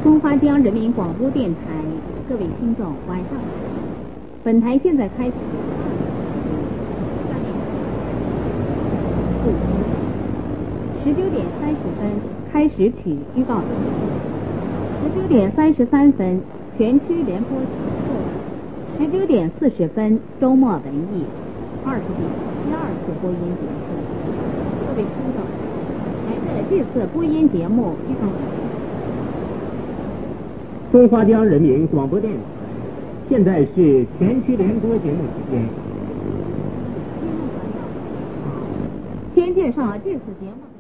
中华中央人民广播电台，各位听众，晚上好。本台现在开始。19:30开始曲预告19:33全区联播19:40周末文艺20点第二次播音结束。各位听众，来自这次播音节目预告中华中央人民广播电台，现在是全区联播节目时间。 先介绍这次节目。